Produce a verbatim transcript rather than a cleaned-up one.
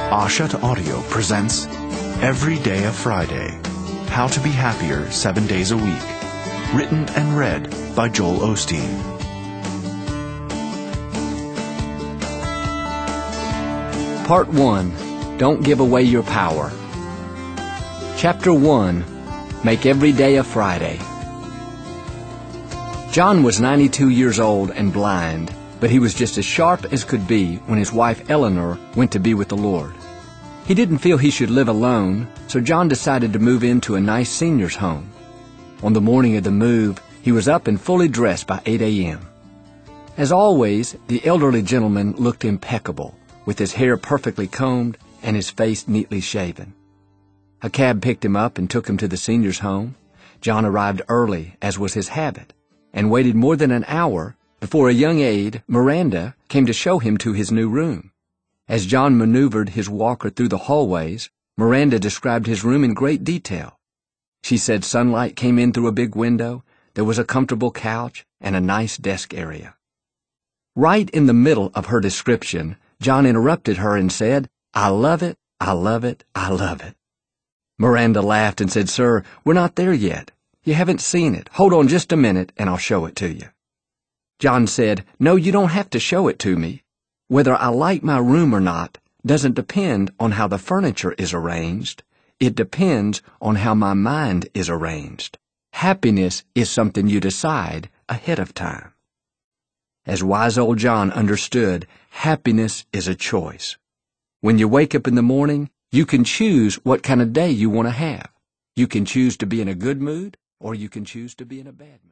Ashat Audio presents Every Day a Friday, How to Be Happier Seven Days a Week, written and read by Joel Osteen. Part one. Don't Give Away Your Power. Chapter one. Make Every Day a Friday. John was ninety-two years old and blind, but he was just as sharp as could be when his wife Eleanor went to be with the Lord. He didn't feel he should live alone, so John decided to move into a nice senior's home. On the morning of the move, he was up and fully dressed by eight a.m. As always, the elderly gentleman looked impeccable, with his hair perfectly combed and his face neatly shaven. A cab picked him up and took him to the senior's home. John arrived early, as was his habit, and waited more than an hour before a young aide, Miranda, came to show him to his new room. As John maneuvered his walker through the hallways, Miranda described his room in great detail. She said sunlight came in through a big window, there was a comfortable couch, and a nice desk area. Right in the middle of her description, John interrupted her and said, "I love it, I love it, I love it." Miranda laughed and said, "Sir, we're not there yet. You haven't seen it. Hold on just a minute and I'll show it to you." John said, "No, you don't have to show it to me. Whether I like my room or not doesn't depend on how the furniture is arranged. It depends on how my mind is arranged. Happiness is something you decide ahead of time." As wise old John understood, happiness is a choice. When you wake up in the morning, you can choose what kind of day you want to have. You can choose to be in a good mood, or you can choose to be in a bad mood.